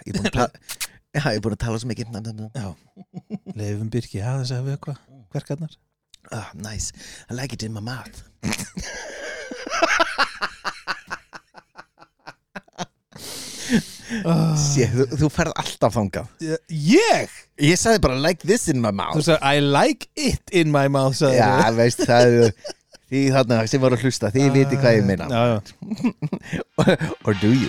ég er búin að tala svo mikið. Já, leifum Birki aðeins að vökva kverkarnar. Nice, I like it in my mouth. Sé, þú ferð alltaf þangað. Ég sagði bara like this in my mouth. Þú sagði I like it in my mouth sagði. Já, veist, það er því þarna sem voru að hlusta, þið viti hvað ég meina. Já. Or do you?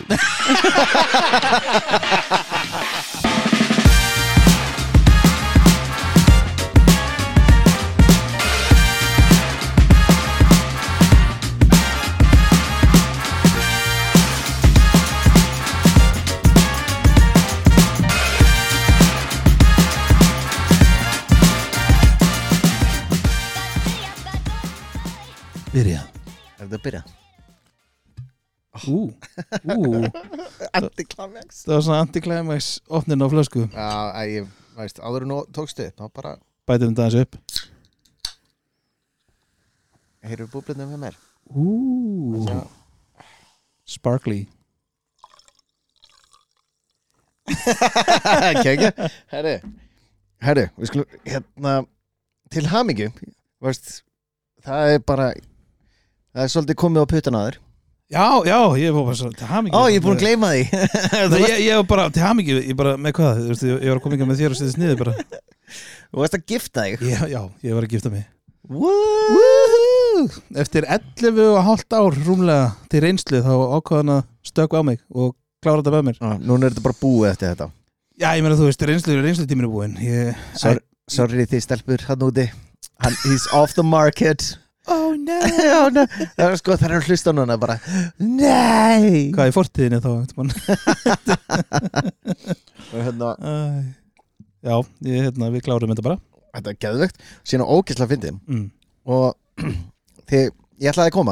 Byrja. Er þetta að byrja? Antiklæmax. Það var svona antiklæmax opnin á flösku. Já, ég veist, áður nú tókstu upp, þá bara Bætum þetta aðeins upp. heyrðu búblindum hjá mér. Sparkly. Kækja. Herru, við skulum til hamingju, veist, það er svolítið komið á puttana á þér. Já, ég var bara svo til hamingju. Ég er búin að gleyma því. Ég var bara til hamingju, ég bara með hvað, þú veist, ég var að koma með þér og setja sniður bara. Þú varst að gifta þig. Já, ég var að gifta mig. Woo! Eftir 11,5 ár rúmlega til reynslu þá ákvaðan að stökkva á mig og klára þetta með mér. Núna er þetta bara búið eftir þetta. Já, ég meina þú veist, reynslutíminn er búinn. Sorry þið stelpur hann úti. He's off the market. Oh no. Það er sko, það er að hlusta núna bara nei. Hvað er fortíðinni þá? Já, við klárum þetta bara. Þetta er geðvegt, síðan ógeðslega fyndið. Og ég ætlaði að koma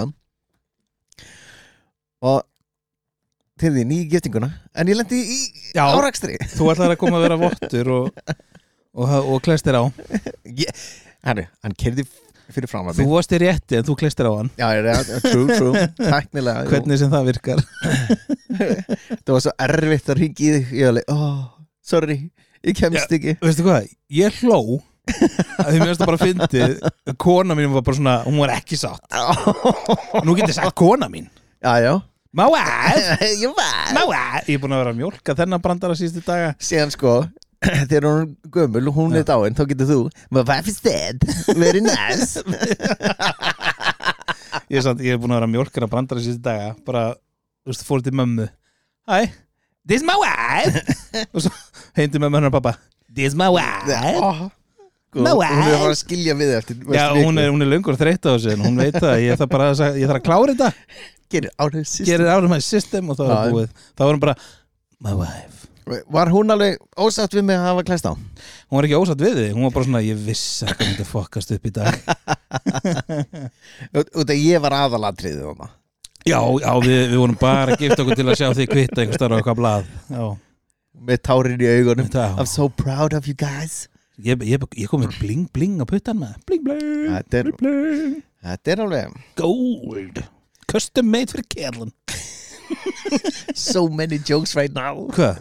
og til þín í giftinguna, en ég lendi í árakstri. Þú ætlaði að koma að vera vottur og klestir á. Hann keyrði fyrir fram að Þú varst í rétti en þú klestir á hann. Já, true, tæknilega. Hvernig sem það virkar. Það var svo erfitt að ringi í þig. Ég var alveg, sorry, ég kemst ekki. Veistu hvað, ég hló að því mér finnst það bara fyndið. Kona mín var bara svona, hún var ekki sátt. Nú getur ég sagt kona mín. Já. My wife. Ég er búin að vera að mjólka þennan brandara síðustu daga. Síðan sko, þegar hún gömul og hún er dáin, þá getur þú my wife is dead, very nice. Ég er búin að vera að mjólka þennan brandara síðustu daga. Bara, þú veist, fór til mömmu. Hi, this is my wife. Og svo heimdi mömmu hennar pappa. This is my wife. Hún er bara að skilja við eftir. Já, hún er löngur þreytt á þessu en hún veit það, ég þarf að klára þetta. Get it out of my system og þá er búið. Þá var hún bara my wife. Var hún alveg ósátt við mig að hafa klæst á? Hún var ekki ósátt við þig, hún var bara svona ég vissi að það myndi fokkast upp í dag. Út að ég var aðalatriðið þarna. Já, við vorum bara að gifta okkur til að sjá þig kvitta einhver starf á eitthvað blað. Já. Með tárin í augunum. I'm so proud of you guys. Ég kom með bling á puttan með. Bling. Þetta er alveg gold. Custom made fyrir kærlun. So many jokes right now. Hvað?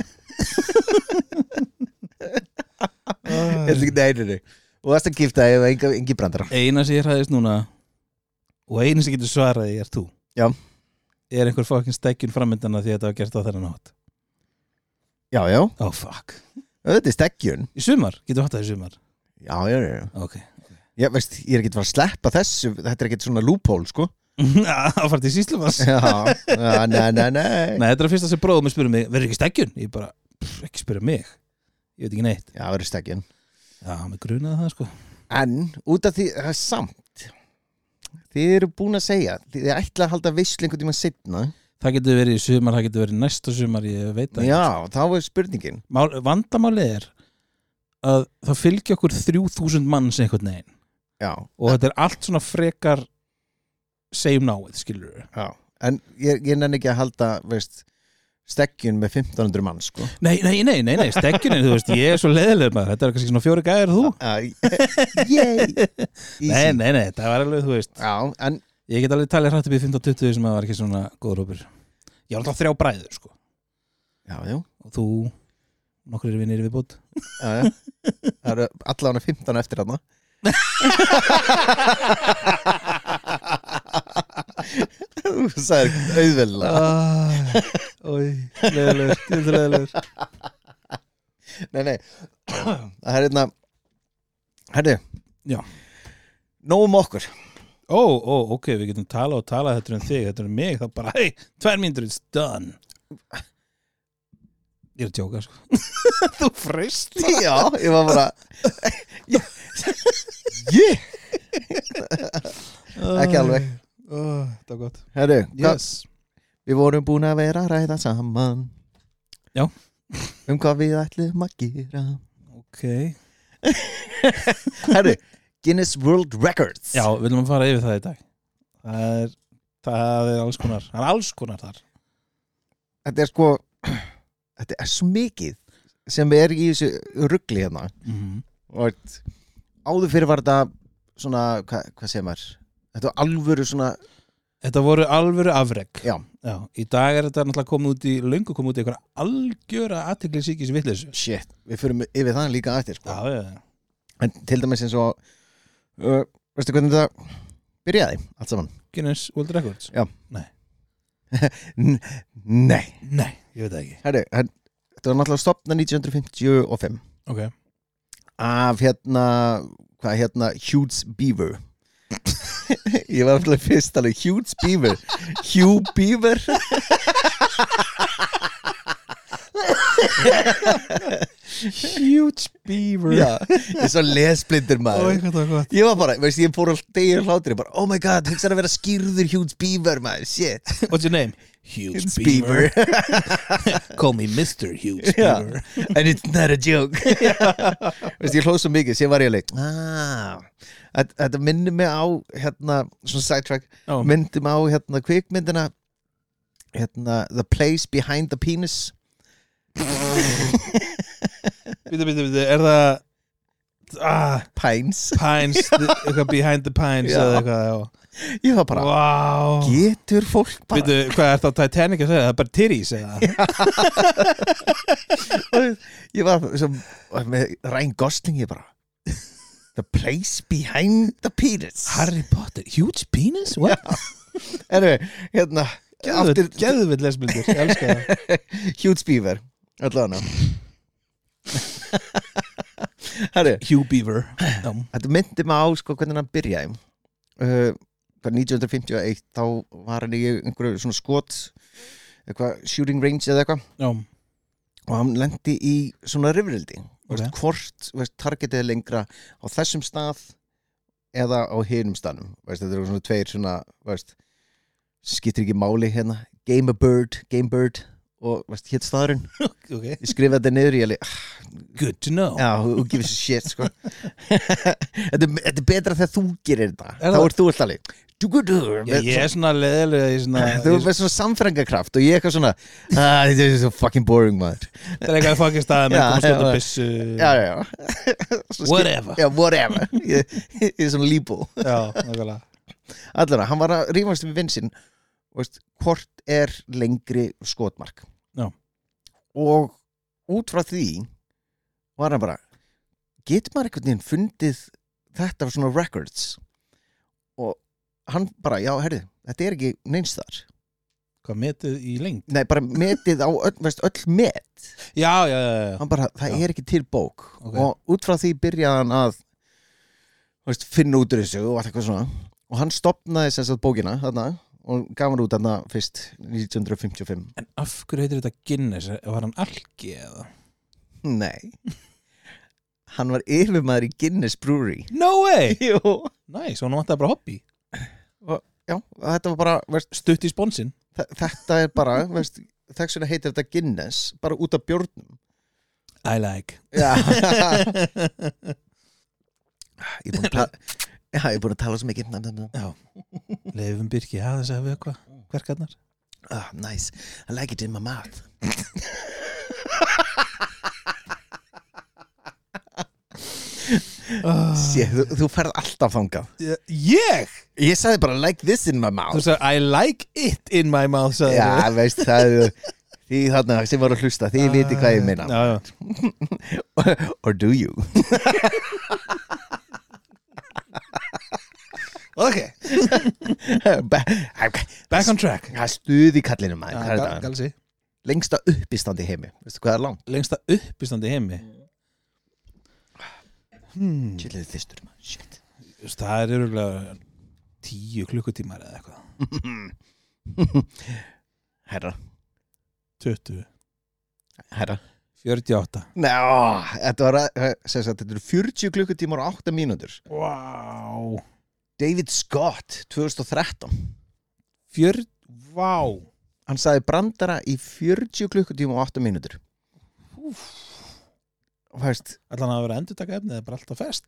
Nei. Og það að gifta ef engi brandara. Eina sem ég hræðist núna og eina sem getur svaraði er þú. Já. Er einhver fucking stekkjun framöndana því að þetta var gert á þennan hátt? Já. Oh fuck. Þetta er stekkjun. Í sumar? Getur hatt það í sumar? Já. Ok. Já, veist, ég er ekki að sleppa þessu. Þetta er ekki svona loophole, sko. Það fara til Síslumass. Já, nei. Nei, þetta er fyrst að sem bróðum að spyrja mig, verður ekki stekkjun? Ég bara, ekki spyrja mig. Ég veit ekki neitt. Já, verður stekkjun. Já, mig grunaði það, sko. En, út af því, það er samt. Þið eru búin að segja, þið ætla að halda veislu einhvern tímann seinna. Það getur verið í sumar, það getur verið næsta sumar, ég veit það. Já, þá er spurningin. Vandamálið er að það fylgja okkur 3000 manns einhvern veginn. Já. Og þetta er allt svona frekar same náið, skilur við. Já, en ég nenni ekki að halda, veist, stekkjun með 1500 manns, sko. Nei, stekkjunin, þú veist, ég er svo leiðilegur maður, þetta er kannski svona 4 gæðir þú. Yay! Nei, það var alveg, þú veist. Já, en ég get alveg talið hrætt upp í 15-20 sem að var ekki svona góður hópur. Ég var alltaf 3 bræður, sko. Já. Og þú Nokkur vinir viðbútt. Já. Það eru allavega 15 eftir hana. Þú sagði auðveldlega. Ói, leðilegur. Nei. Það er hérna. Herri. Já. Nóum okkur. Ok, við getum talað þetta þig, þetta mig, þá bara, hey, 2 mínútur, it's done. Ég er að djóka, sko. Þú freist. Já, ég var bara Ekki alveg. Það var gott. Herru, Yes. við vorum búin að vera að ræða saman. Já. Hvað við ætlum að gera. Ok. Herru, Guinness World Records. Já, við viljum að fara yfir það í dag. Það er alls konar. Það er alls konar þar. Þetta er sko Þetta er svo mikið sem er í þessu rugli hérna. Og áður fyrir var þetta svona, hvað segir maður? Þetta var alvöru svona. Þetta voru alvöru afrek. Já. Í dag er þetta náttúrulega löngu komið út í eitthvað algjöra athyglisíkis vitleysu. Shit, við förum yfir það líka eftir sko. Já. En til dæmis eins og veistu hvernig þetta byrjaði allt saman? Guinness World Records? Já. Nei, ég veit það ekki. Herru, þetta var náttúrulega stofnað 1955 Ok. af Hughes Beaver. Ég var alltaf fyrst alveg Hughes Beaver. Hugh Beaver. Huge Beaver. Já, ég er svo lesblindur maður. Hvað það var gott. Ég var bara, veist, ég fór alltaf degir hlátri bara, oh my god, hugsaði að vera skýrður Hughes Beaver maður, shit. What's your name? Huge Beaver. Call me Mr. Huge Beaver. And it's not a joke. Veist, ég hlóð svo mikið, sér var ég leik þetta minnir mig á svona sidetrack, minnir mig á kvikmyndina The Place Behind the Penis. Býtu, er það Pines eitthvað Behind the Pines eða eitthvað, já. Ég var bara, getur fólk bara Býtu, hvað er það Titanic að segja? Það er bara titties eða? Ég var svo, með Ryan Gosling, ég bara The Place Behind the Penis. Harry Potter, huge penis? What? Anyway, Geðvill lesblindur, ég elska það. Huge Beaver, allavega. Hugh Beaver. Þetta myndi mig á sko hvernig hann byrjaði. 1951 þá var hann í einhverju svona skot, eitthvað shooting range eða eitthvað. Já. Og hann lendi í svona rifrildi. Hvort targetið er lengra á þessum stað eða á hinum staðnum. Þetta eru svona tveir svona, skiptir ekki máli hérna. Game Bird og hétt staðurinn. Okay. Ég skrifaði þetta niður í good to know. Já, who gives a shit sko. Þetta er betra þegar þú gerir þetta. Þá er þú alltaf alveg ég er svona leðilega þú er með svona samfræðingakraft og ég er eitthvað svona þetta er svo fucking boring maður. Það er eitthvað fucking staðar með komast út að bissu. Whatever ég er svona líbó. Já, nákvæmlega. Allavega, hann var að rífast við vinn sinn hvort er lengri skotmark. Já. Og út frá því var hann bara, getur maður einhvern veginn fundið þetta svona records? Og hann bara, já, herri, þetta er ekki neins þar. Hvað, metið í lengd? Nei, bara metið á öll met. Já. Hann bara, það er ekki til bók. Okay. Og út frá því byrjaði hann að finna út úr þessu og allt eitthvað svona. Og hann stopnaði þess að bókina þarna og gaf hann út þarna fyrst 1955. En af hverju heitir þetta Guinness? Var hann algi eða? Nei. Hann var yfirmaður í Guinness Brewery. No way! Jú. Nice, og hann vantaði bara hobby. Já, þetta var bara stutt í sponsin. Þetta er bara, þess vegna heitir þetta Guinness, bara út af bjórnum. I like. Já. Ég er búin að tala svo mikið. Já. Leifum Birki, þess að við eitthvað verkarnar. Nice, I like it in my mouth. Þú ferð alltaf þangað. Ég sagði bara like this in my mouth. Þú sagði I like it in my mouth. Já, veist, það Því þarna sem var að hlusta, þið viti hvað ég meina. Já. Or do you? Ok. Back on track. Það stuði kallinu maður. Hvað er þetta? Galsi. Lengsta uppistand í heimi. Veistu hvað er langt? Lengsta uppistandi í heimi. Chillið þystur maður. Shit. Það er örugglega 10 klukkutímar eða eitthvað. Herra. 20. Herra. 48. Ná, þetta eru 40 klukkutímar og 8 mínútur. Wow. David Scott, 2013. Vá. Hann sagði brandara í 40 klukkutíma og 8 mínútur. Veist, Ætla hann að vera endurtaka efnið eða bara alltaf fest?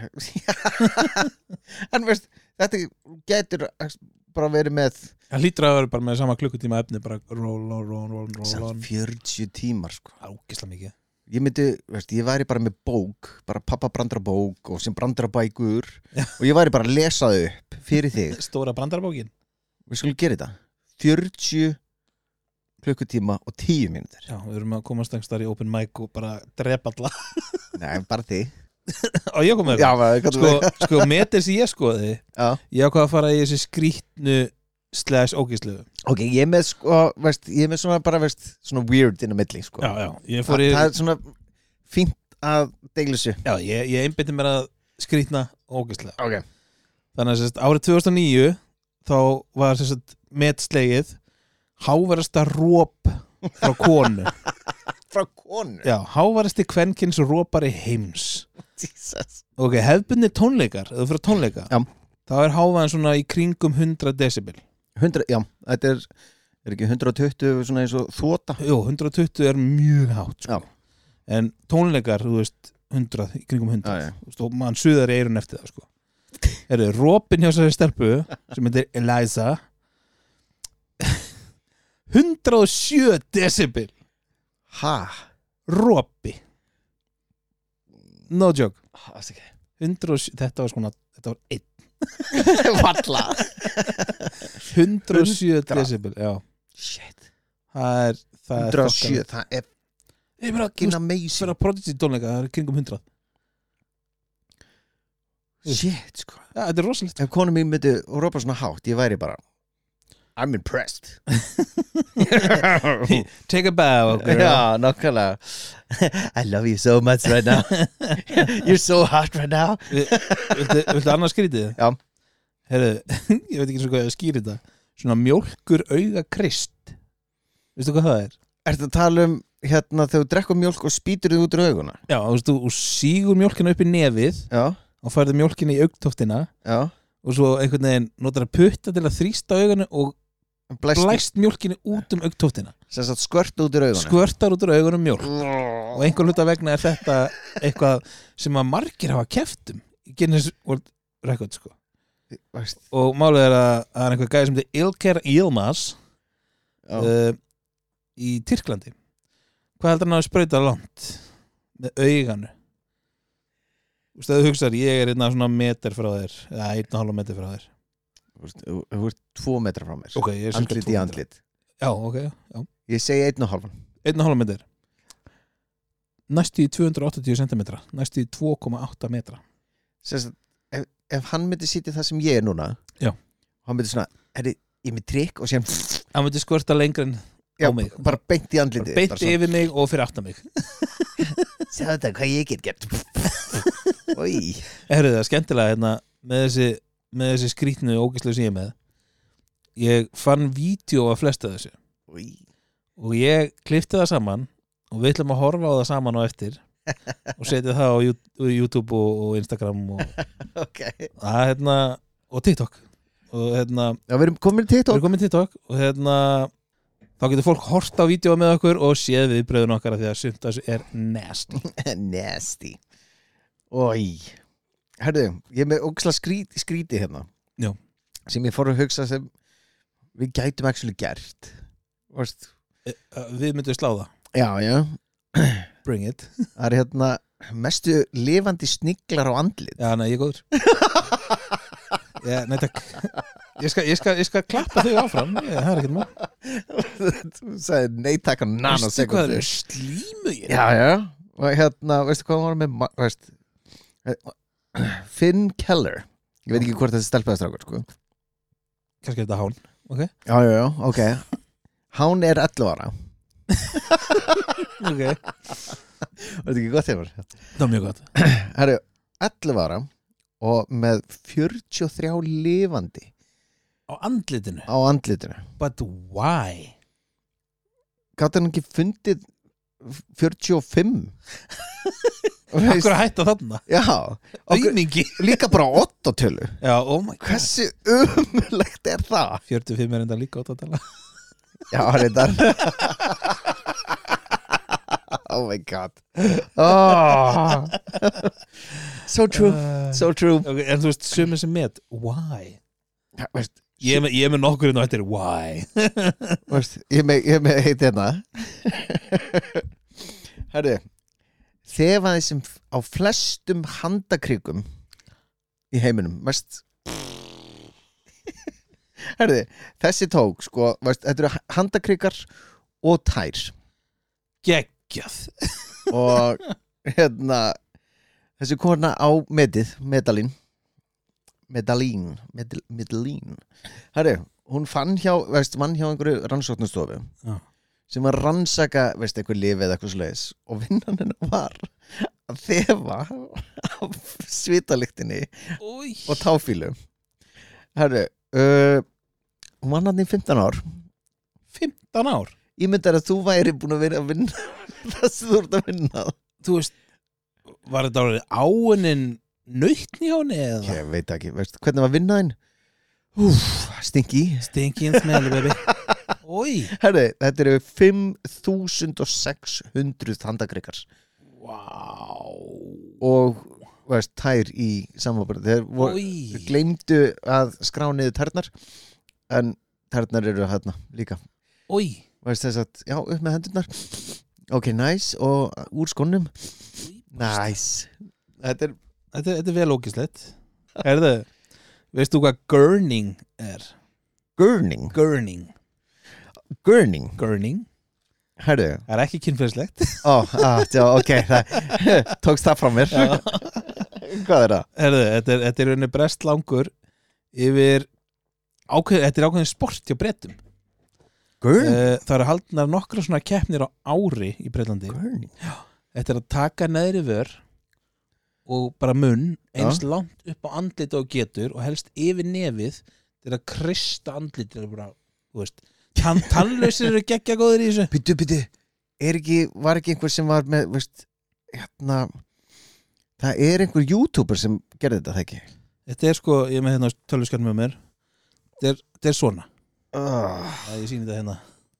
en veist, þetta getur bara verið með Það hlýtur að vera bara með sama klukkutíma efni bara roll 40 tímar sko. Ágisla mikið. Ég myndi, veist, ég væri bara með bók, bara pappa brandara bók og sem brandara bækur og ég væri bara að lesa þau upp fyrir þig. Stóra brandarabókin. Við skulum gera þetta 40 klukkutíma og 10 mínútur. Já, við erum að komast einhverstaðar í open mic og bara drepa alla. Nei, bara þig. Og ég kom með það. Sko, metir sem ég skoði, ég ákvað að fara í þessi skrýtnu /ógislu. Ok, ég er með sko, veist, ég er með svona bara, veist, svona weird inn á milli, sko. Já, ég fór í... Það er svona fínt að deila þessu. Já, ég einbytti mér að skrýtna ógislega. Ok. Þannig að árið 2009 þá var metslegið hávarasta róp frá konu. Frá konu? Já, hávarasti kvenkins rópari heims. Jesus. Ok, hefðbundnir tónleikar, eða fyrir tónleika. Já. Þá er hávaðan svona í kringum 100 decibel. 100, já, þetta er ekki 120 svona eins og þota? Jú, 120 er mjög hátt, sko. Já. En tónleikar, þú veist, 100, í kringum 100. Já. Og mann suðar í eyrun eftir það, sko. Rópin hjá þessari stelpu, sem heitir Eliza, 107 decibel. Ha? Rópi. No joke. Það er ekki. 107, þetta var 1. Valla. 107 decibel, já. Shit. Það er 107, það er fucking amazing. Fyrir að Prodigy tónleika, það er kringum 100. Shit, sko. Já, þetta er rosalegt. Ef konu mín myndi rópa svona hátt, ég væri bara I'm impressed. Take a bow, girl. Já, nokkulega. I love you so much right now. You're so hot right now. Viltu annars skrítið? Já. Heyrðu, ég veit ekki svo hvað ég skýri þetta. Svona mjólkur auga krist. Veistu hvað það er? Ertu að tala um hérna þegar þú drekkur mjólk og spýtur þið út úr auguna? Já, þú sígur mjólkina upp í nefið. Já. Og færðu mjólkina í augtóftina. Já. Og svo einhvern veginn notar að putta til að þrýsta auganu og blæst mjólkinni út augtóftina. Sem sagt skvörta út úr augunum. Skvörtar út úr augunum mjólk. Og einhver hluta vegna er þetta eitthvað sem að margir hafa keppt í Guinness World Record, sko. Og málið er að það er einhver gæði sem heitir Ilker Yilmaz í Tyrklandi. Hvað heldur hann að sprauta langt með auganu? Þú veist, þú hugsaður, ég er svona meter frá þér, eða 1,5 meter frá þér. Þú ert 2 metra frá mér. Ok, ég er andlit í andlit. Já, ok, já. Ég segi 1,5. 1,5 meter. Næstu í 280 cm, næstu í 2,8 metra. Sérst, ef hann myndi sitja það sem ég er núna, já. Hann myndi svona, ég með trikk og sér hann myndi skvörta lengra en á mig. Bara beint í andlitið. Beint yfir mig og fyrir aftan mig. Sjá þetta, hvað ég get gert. Í. Herru, það er skemmtilega hérna, með þessi skrýtnu ógeðslegu sem ég er með. Ég fann vídeo af flesta þessu. Og ég klippti það saman og við ætlum að horfa á það saman á eftir og setja það á YouTube og Instagram og, og TikTok. Og já, við erum komin í TikTok og þá getur fólk hort á vídeo með okkur og séð viðbröðun okkar af því að sumt þessu er nasty. Nasty. Ói, herðu, ég er með ógeðslega skríti hérna. Já. Sem ég fór að hugsa sem við gætum actually gert. Við myndum slá það. Já. Bring it. Það er hérna mestu lifandi sniglar á andlit. Já, nei, ég er góður. Já, nei, takk. Ég skal klappa þig áfram það ekkert mál Þú sagði nei takk á nanosekundu Veistu hvað er slímu ég Já og veistu hvað var með Finn Keller Ég veit ekki hvort þetta stelpaðastrákur sko. Kannski er þetta hán okay. Já, ok Hán er 11 ára Ok Var þetta ekki gott hefur? Það var mjög gott Herru, 11 ára og með 43 lifandi Á andlitinu But why? Gátt hann ekki fundið 45 Akkur að hætta þarna Já Auðningi Líka bara 8 tölu Já, oh my god Hversu umulegt er það? 45 er enda líka 8 að tala Já, reyndar Oh my god So true okay, En þú veist, sumir sem met Why? Ég er með nokkur og þetta er why Ég er með heit hérna Herru Þefaði sem á flestum handakrykum í heiminum mest Herru, þessi tók sko, þetta eru handakrykar og tær Geggjað og þessi kona á medalín Herru, hún fann mann hjá einhverju rannsóknastofu sem var rannsaka einhver lyf eða eitthvað svoleiðis og vinnan hennar var að þefa af svitalyktinni og táfílu Herru, hún var hann í 15 ár 15 ár? Ég myndi að þú væri búin að vera að vinna það sem þú ert að vinna Þú veist, var þetta árið áunin nautni á henni eða? Ég veit ekki, hvernig var vinnaðinn? Stinky and smelly baby Herri, þetta eru 5.600 handakrykar og tær í samanbörðu þeir gleymdu að skrá niður tærnar en tærnar eru hérna líka þess að, já, upp með hendurnar ok, nice, og úr skónum nice þetta er vel ógislegt veistu þú hvað gurning er? Gurning Herru Það er ekki kynferðislegt ok, tókst það frá mér Hvað er það? Herru, þetta er unni brestlangur yfir þetta er ákveðin sport hjá Bretum Það eru haldnar nokkra svona keppnir á ári í Bretlandi Þetta er að taka neðri vör og bara munn eins langt upp á andlit og getur og helst yfir nefið til að krysta andlit til að bara, þú veist tannlausir eru geggja góðir í þessu Byttu, var ekki einhver sem var með, það er einhver YouTuber sem gerði þetta, það ekki? Þetta er sko, ég er með hérna tölvuskjarm með mér þetta er svona ég sýni þetta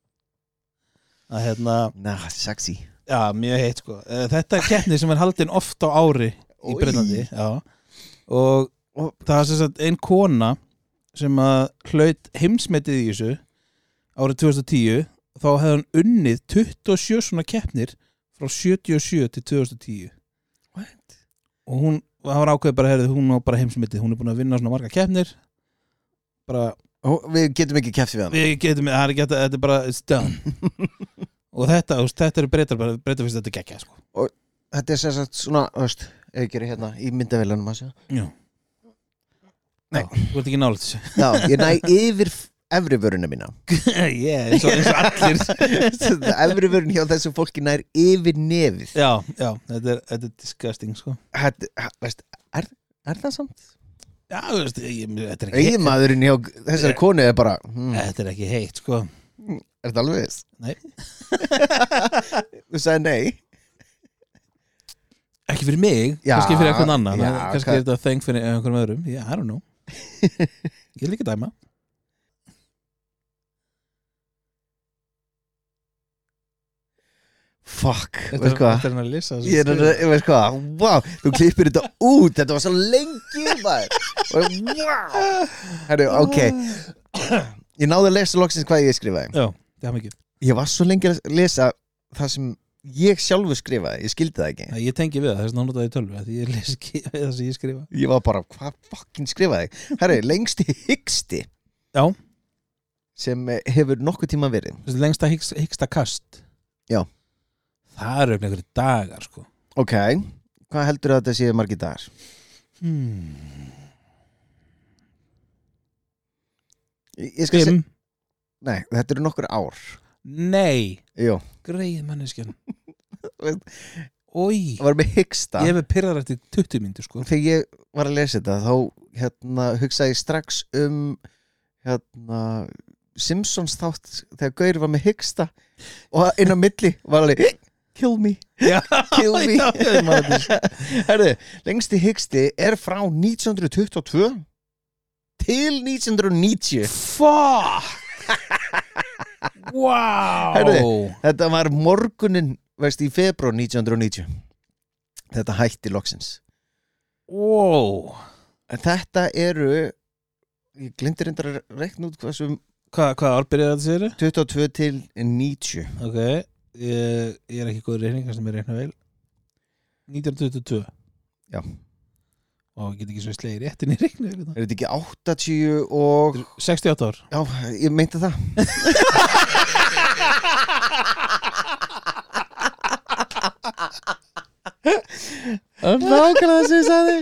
hérna sexy já, mjög heitt sko þetta er keppni sem er haldin oft á ári í Bretlandi og það er sem sagt ein kona sem að hlaut heimsmetið í þessu árið 2010 þá hefði hann unnið 27 svona keppnir frá 77 til 2010 What? Og hún var ákveðið bara hún var bara heimsmetið, hún er búin að vinna svona marga keppnir bara við getum ekki keppt við hann þetta er bara it's done og þetta eru breytar fyrst þetta geggja sko. Og þetta er sem sagt svona ef ég gerir hérna í myndavélanum já nei, þú ert ekki nálægt þessu já, ég næ yfir efri vöruna mína eins og allir efri vörun hjá þessu fólki nær yfir nefið já, þetta er disgusting sko. Er það samt? Já, þetta er ekki eiginmaðurinn hjá þessari konu er bara þetta er ekki heitt sko. Er þetta alveg viss? Nei Þú sagði nei ekki fyrir mig, kannski fyrir einhvern annan kannski er þetta þeng fyrir einhverjum öðrum I don't know ég vil ekki dæma fuck, veist hvað ég veist hvað, wow, þú klippir þetta út þetta var svo lengi wow. Herru, ok ég náði að lesa loksins hvað ég skrifaði já, það er mikið ég var svo lengi að lesa það sem ég sjálfur skrifaði, ég skildi það ekki ég tengi við það, þess að náttúrulega í tölvu því ég les ekki við það sem ég skrifa ég var bara, hvað fucking skrifaði herru, lengsti hyggsti Já. sem hefur nokkuð tíma verið. Þessi lengsta hyggsta kast. Já. Það eru einhverjir dagar sko. Ok, hvað heldur að þetta séu margir dagar? Ég skal segja. Nei, þetta eru nokkur ár. Nei. Jú. Greið manneskjan. Ói. Það var með hyggsta. Ég hef pyrrar eftir 20 mínútur sko. Þegar ég var að lesa þetta þá hugsaði ég strax Simpsons þátt þegar Gaur var með hyggsta og inn á milli var alveg kill me, kill me. Herðu, lengsti hyggsti er frá 1922 til 1990. Fuck. Wow. Herðu, þetta var morgunin í febrúar 1990. Þetta hætti loksins. Wow. En þetta eru, ég glindir reyndar að reikna út Hvað ár byrjaði þetta sér? 22 til 90. Ok, ég er ekki góður reikning sem ég reikna vel. 1922. Já. Og ég get ekki svo slegið réttin í reikna vel. Er þetta ekki 80 og 68 ár? Já, ég meinti það. Það er nákvæmlega það sem ég sagði.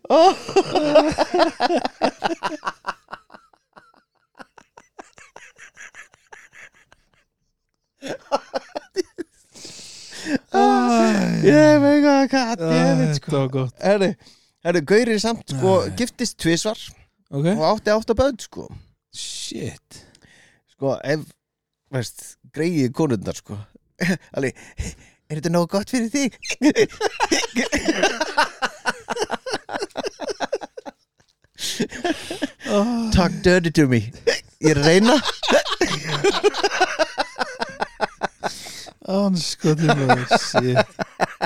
Ég veit hvað goddammit sko. Það var gott. Herru, Gauri samt sko giftist 2 svar og átti 8 börn sko. Shit. Sko, greiði konundar sko. Alveg, er þetta nógu gott fyrir þig? Talk dirty to me. Ég reyna. Skoðum við, shit.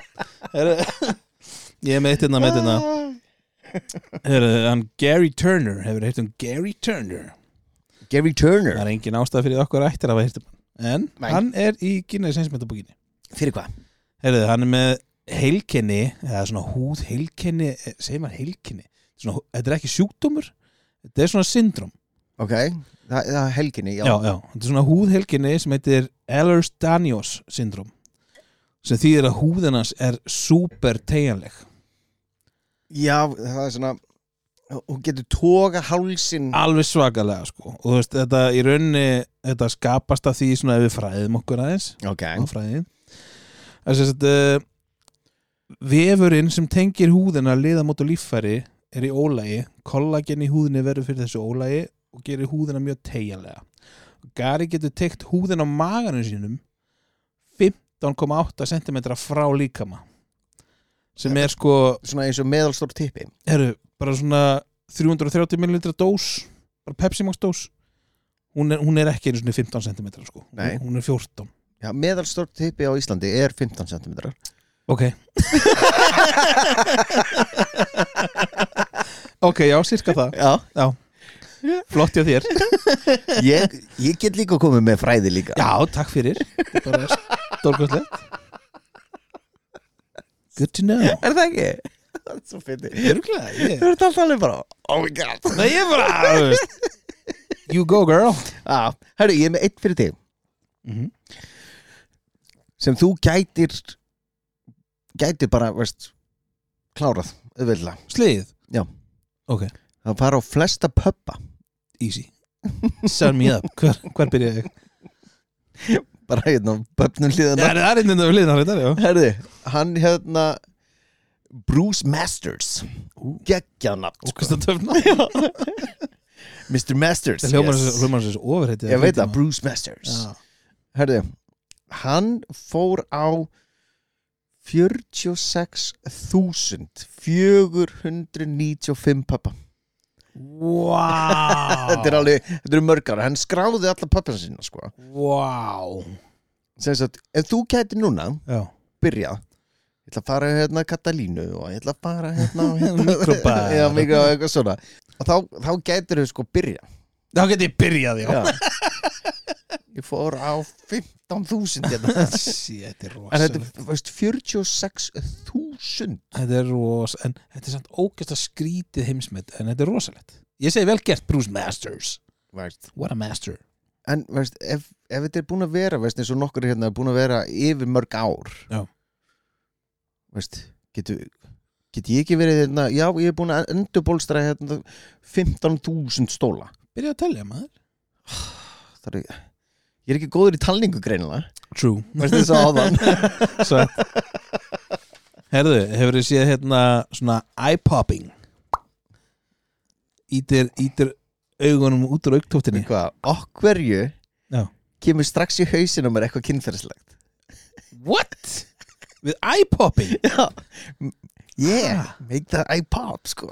Ég er með eittina. Hann Gary Turner, hefur heitt Gary Turner. Gary Turner. Það er engin ástæð fyrir okkur ættir að heitt en hann er í Guinness heimsmetabókinni. Fyrir hvað? Hann er með heilkenni eða svona húðheilkenni, segir maður heilkenni svona, þetta er ekki sjúkdómur, þetta er svona syndrom. Ok, það er heilkenni, já. Já, þetta er svona húðheilkenni sem heitir Ehlers-Danlos syndrom sem þýðir að húðinans er súper teygjanleg. Já, það er svona hún getur toga hálsinn alveg svakalega sko og þú veist, þetta í rauninni þetta skapast af því svona ef við fræðum okkur aðeins. Ok. Þess að vefurinn sem tengir húðina liðamót og líffæri er í ólagi, kollagen í húðinni verður fyrir þessu ólagi og gerir húðina mjög teygjanlega. Gary getur teygt húðina á maganum sínum 15,8 cm frá líkama sem er sko svona eins og meðalstór tippi. Bara svona 330 ml dós, bara Pepsi Max dós. Hún er ekki einu svona 15 cm sko. Nei. Hún er 14. Já, meðalstór tippi á Íslandi er 15 cm. Ok. Ok, já, sirka það. Já. Flott hjá þér. Ég get líka komið með fræði líka. Já, takk fyrir. Bara stórkostlegt. Good to know. Er það ekki? Það er svo fyndið. Örgulega, Þú ert alltaf alveg bara oh my god. Nei, ég bara you go girl. Herru, ég er með eitt fyrir þig sem þú gætir bara, klárað auðveldlega. Slegið? Já. Ok. Það fara á flesta pubba. Easy. Sign me up. Hver byrjaði ég? Bara pubnum hliðana. Það er hliðana þetta, já. Herðu, hann Bruce Masters. Geggjanafn. Ókvæmst að töfna. Mr. Masters. Það hljómar þessu ofurheiti. Ég veit það, Bruce Masters. Herðu, hann fór á 46.495 pubba. Wow. Þetta er mörgar. Hann skráði alla pubbana sína sko. Wow. Segir svo að ef þú gæti núna byrja, ég ætla að fara Katalínu og ég ætla að fara Mikrobæ. Já, eitthvað svona. Og þá gætir þau sko byrja. Þá geti ég byrjað, já. Ég fór á 15.000 hérna. Þetta er rosa. En þetta er 46.000. Þetta er rosa, en þetta er samt ógeðslega skrítið heimsmet, en þetta er rosalegt. Ég segi vel gert, Bruce Masters. veist. What a master. En veist, ef þetta er búin að vera veist, eins og nokkur hérna er búin að vera yfir mörg ár veist, get ég ekki verið hérna, já, ég er búin að endurbólstra hérna 15.000 stóla. Byrja að telja, maður. Ég er ekki góður í talningu greinilega. True. Veist þess að áðan. Herðu, hefur þið séð hérna svona eye-popping? Ítir augunum út úr augtóftinni. Hvað, hverju kemur strax í hausinn mér eitthvað kynferðislegt? What? With eye-popping? Já. Yeah, make that eye pop, sko.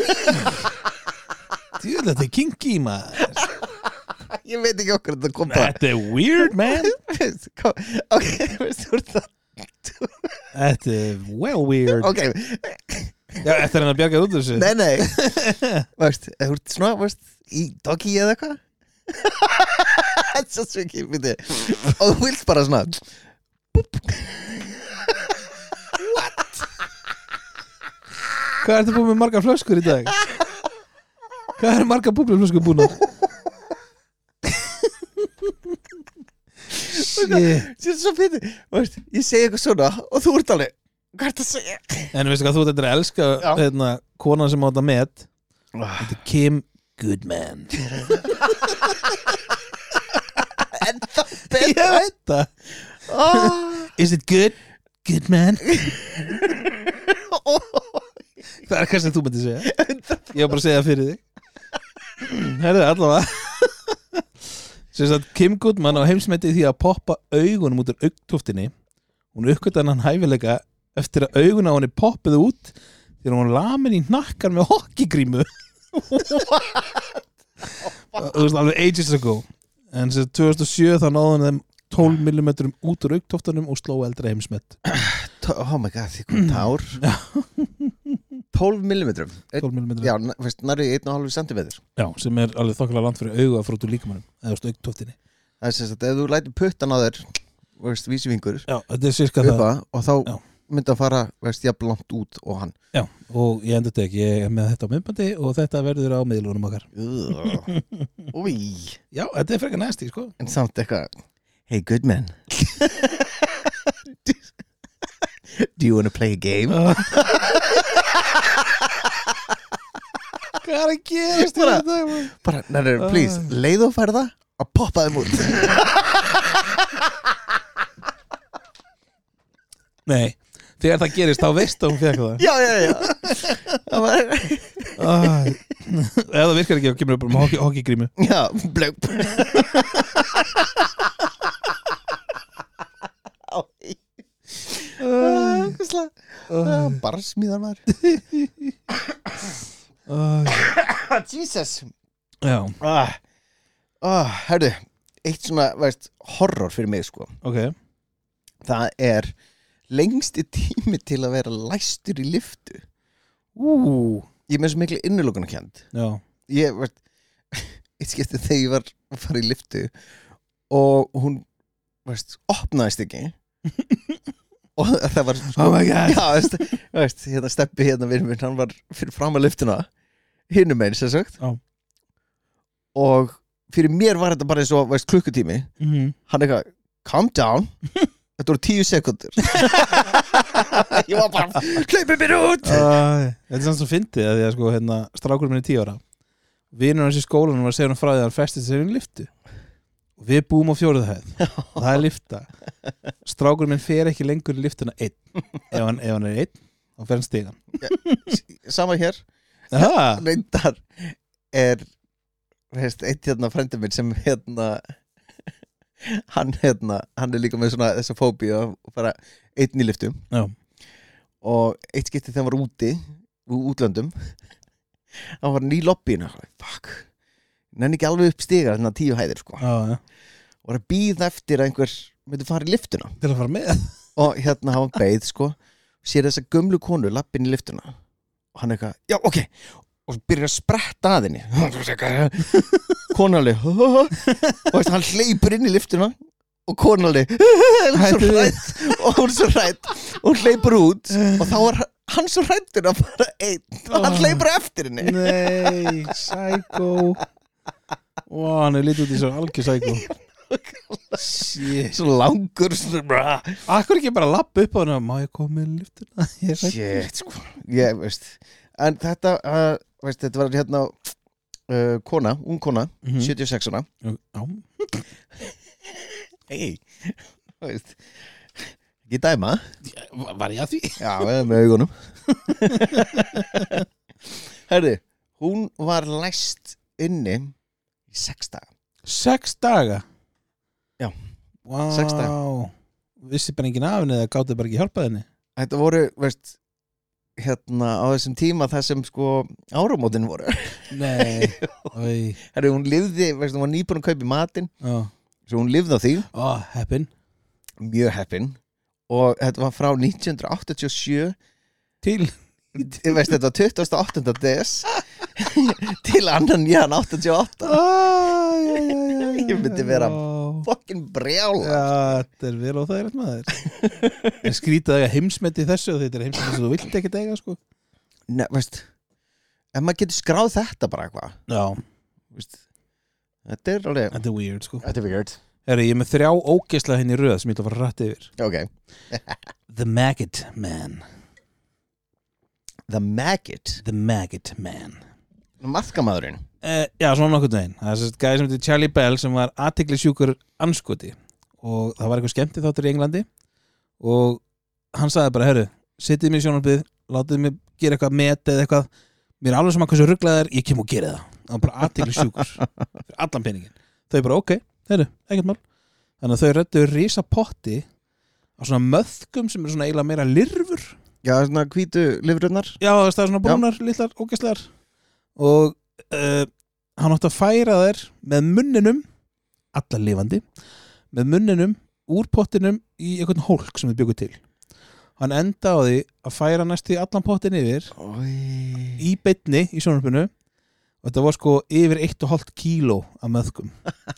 Þetta er kinky, maður. Ég veit ekki okkur þetta kom bara. Þetta er weird, man. Ok, veistu það? Þetta er well weird. Ok. Já, eftir hann að bjarga út úr þessu. Nei. Veist, þú ert svona, veist, í doggy eða eitthvað? Þetta er svo ekki, veit ég. Og þú vilt bara svona. What? Hvað ertu búin með margar flöskur í dag? Hvað eru margar búbluflöskur búin að? Þetta er svo fyrir. Ég segi eitthvað svona og þú ert alveg, hvað ert að segja? En veistu hvað þú ert að elska hérna, konan sem á þetta met? Þetta er Kim Goodman. En það betur. Ég veit það. Is it good? Goodman? Það er hvað sem þú myndi segja. Ég var bara að segja það fyrir þig. Herðu, allavega. Sérst að Kim Goodman á heimsmetið því að poppa augunum út úr augtóftinni. Hún uppgötaði hann hæfileika eftir að augun á henni poppuðu út þegar hún lamin í hnakkan með hokkigrímu. Þú veist, alveg ages ago. En sérst 2007 þá náði hann þeim 12 mm út úr augtóftunum og sló eldra heimsmet. Oh my god, því kom tár. 12 mm. 12 mm. Já, veist, nærri 1,5 cm. Já, sem er alveg þokkulega langt fyrir augu að fara út úr líkamannum eða augtóftinni. Það er sérst að ef þú lætir puttan á þér, veist, vísivingur. Já, þetta er sirka það. Og þá myndi að fara, veist, jafn langt út og hann. Já, og ég endur þetta ekki, ég er með þetta á myndbandi og þetta verður á miðlunum okkar. Új. Já, þetta er frekar næsti, sko. En samt eitthvað, hey Goodman. Do you want to play a game? Hvað er að gerast þetta? Bara, nei, please, leið og færða að poppa þeim út. Nei, þegar það gerist þá veistu að hún fekk það. Já. Það var... Ef það virkar ekki, þá kemur það bara með hokkigrímu. Já, blöp. Bara smíðar maður. Jesus. Já. Herðu, eitt svona, veist, horror fyrir mig, sko. Ok. Það er lengsti tími til að vera læstur í lyftu. Ég er með svo miklu innilokunarkennd. Já. Ég, veist, eitt skipti þegar ég var að fara í lyftu og hún, veist, opnaðist ekki. Og það var sko, oh my god. Já, veist, hérna Steppi hérna vinur minn, hann var fyrir fram að lyftuna hinum megin, sem sagt. Já. Og fyrir mér var þetta bara eins og, veist, klukkutími. Hann eitthvað, calm down. Þetta voru 10 sekundur. Ég var bara, hlaupið mér út. Þetta er sann svo fyndið að því að sko, hérna, strákurinn minn er 10 ára. Vinur hans í skólanum var að segja hann frá því að hann festist sér í lyftu. Og við búum á 4. hæð. Og það er lyfta. Strákurinn minn fer ekki lengur í lyftuna einn. Ef hann er einn, þá fer hann stigan. Sama hér. Reyndar er, veist, eitt hérna frændi minn sem hérna hann er líka með svona þessa fóbíu og bara einn í lyftum. Já. Og eitt skipti þegar hann var úti úr útlöndum, hann var ný lobbíina, fuck, nenni ekki alveg upp stigar hérna 10 hæðir, sko. Já. Og var að bíða eftir að einhver myndi fara í lyftuna til að fara með. Og hérna hann beið, sko, sér þessa gömlu konu lappin í lyftuna og hann eitthvað, já, ok, og byrjar að spretta að henni. Konalið og hann hleypur inn í lyftuna og konalið og hún svo hrædd og hún hleypur út og þá var hann svo hræddur að fara einn og hann hleypur eftir henni. Nei, psycho. hann er lítið út í svo algjör sækó. Shit. Svo langur svona, Akkur ekki bara lappa upp á hann, má ég koma með lyftuna? shit, sko. Ég, veist. En þetta, veist, þetta var hérna kona, ung kona, 76 ára. Já. Hei, veist, ekki dæma. Var ég að því? Já, með augunum. Herri, hún var læst inni í 6 daga. 6 daga? Já, wow. 6 daga. Vissi bara enginn af henni eða gátu bara ekki hjálpað henni? Þetta voru, veist, hérna á þessum tíma það sem sko áramótin voru. Nei. Herri, hún lifði, veist, hún var nýbúin að kaupa í matinn. Já. Svo hún lifði á því. Heppin. Mjög heppin. Og þetta var frá 1987 til veist, þetta var 28. des til annan jan 88. Ég myndi vera fucking brjála. Já, þetta er vel og það er maður. En skrítið að heimsmeti þessu og þetta er heimsmeti sem þú vilt ekki eiga sko. Nei, veist, ef maður getur skráð þetta bara eitthvað. Já. Veist, þetta er alveg. Þetta er weird sko. Þetta er weird. Herri, ég er með 3 ógeðslega henni í röð sem ég ætla að fara rætt yfir. Ok. The Maggot Man. The Maggot? The Maggot Man. Maðkamaðurinn? Já, svona nokkuð veginn. Það er þessi gæði sem heitir Charlie Bell sem var athyglisjúkur anskoti og það var eitthvað skemmti þáttur í Englandi og hann sagði bara, herru, sittið mér í sjónvarpið, látið mér gera eitthvað met eða eitthvað, mér er alveg sama hversu ruglað er, ég kem og gera það. Það var bara athyglisjúkur fyrir allan peningin. Þau bara, ok, herru, ekkert mál. Þannig að þau röddu risa potti á svona möðkum sem eru svona eiginlega meira lirfur. Já, svona hvítu lirfurnar. Já, það er svona brúnar, litlar, ógeðslegar og hann átti að færa þær með munninum, allar lifandi, með munninum úr pottinum í einhvern hólk sem þið bjöggu til. Hann enda á því að færa næstu í allan pottin yfir í beinni í sjónvarpinu og þetta var sko yfir 1,5 kíló af möðkum.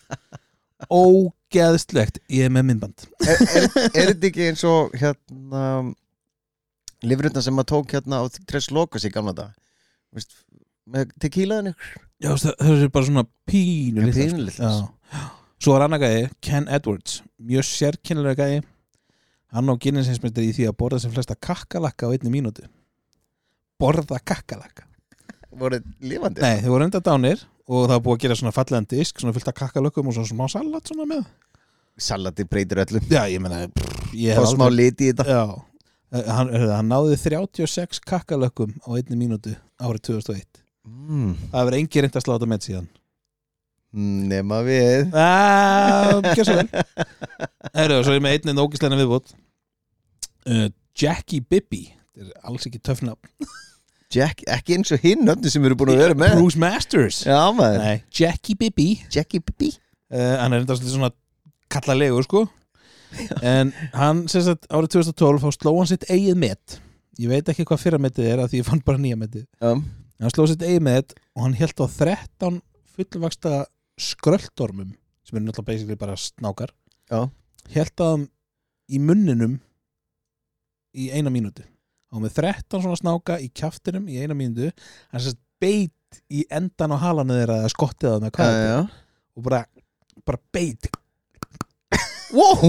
Ógeðslegt, ég er með myndband. Er þetta ekki eins og hérna lifrurnar sem maður tók hérna á Tres Locos í gamla dag? Veist, með tequilaðinu? Já, það er bara svona pínu litlar. Svo var annar gæði, Ken Edwards, mjög sérkennilega gæði. Hann á Guinness-heimsmeistari í því að borða sem flesta kakkalakka á 1 mínútu. Borða kakkalakka. Voru lifandi? Nei, þau voru enda dánir og það var búið að gera svona fallegan disk, svona fullt af kakkalökkum og svona smá salat svona með. Salati breytir öllum. Já, ég meina, Fá smá liti í þetta. Já, hann náði 36 kakkalökkum á 1 mínútu árið 2001. Það verið engin reynd að slá þetta með síðan. Nema við. Gjör svo vel. Svo er ég með einnig ógisleina viðbót. Jackie Bibby. Þetta er alls ekki töffnafn. Jack, ekki eins og hinn nöfni sem eru búin að vera með. Bruce Masters. Já, maður. Nei, Jackie Bibby. Jackie Bibby. Hann er enda svona kallalegur sko. En hann, sem sagt, árið 2012 þá sló hann sitt eigið met. Ég veit ekki hvað fyrra metið er að því ég fann bara nýja metið. Hann sló sitt eigið met og hann hélt á 13 fullvaksta skröldormum sem eru náttúrulega basically bara snákar. Já. Hélt á þeim í munninum í 1 mínútu. Og með 13 svona snáka í kjaftinum í 1 mínútu. Hann sérst beit í endan á halanu þeirra eða skottið það með hvað og bara beit. Wow.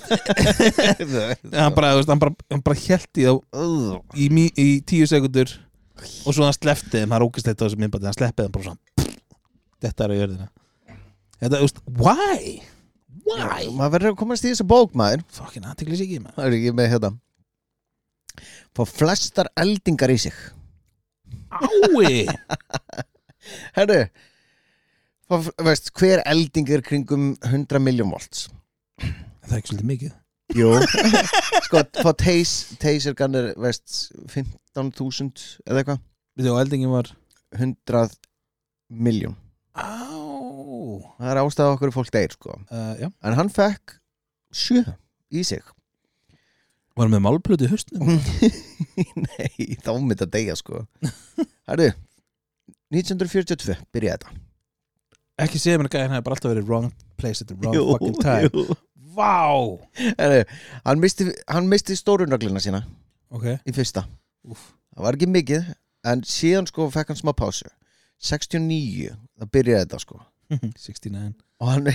Hann bara hélt í þá í 10 sekundur og svo hann sleppti þeim. Það er ógeðslegt á þessu myndbandi. Hann sleppið þeim bara svona þetta er að jörðina. Þetta, why? Maður verður að komast í þessu bók, maður. Fucking athyglis ekki, maður. Það er ekki með hérna. Fá flestar eldingar í sig. Ái. Herru, veist, hver elding er kringum 100 miljón volts? Það er ekki svolítið mikið. Jú. Sko, fá taser gunner, veist, 15.000 eða eitthvað. Við þú, eldingin var 100 miljón. Það er ástæða okkur fólk deyr, sko. Já. En hann fekk 7 í sig. Var hann með málplötu í hausnum? Nei, þá myndi að deyja, sko. Herru, 1942 byrjaði þetta. Ekki segja mér að gæðin hefði bara alltaf verið wrong place at the wrong fucking time. Vá! Herru, hann misti stórunöglina sína. Ok. Í fyrsta. Það var ekki mikið, en síðan, sko, fekk hann smá pásu. 69, það byrjaði þetta, sko. 69 og hann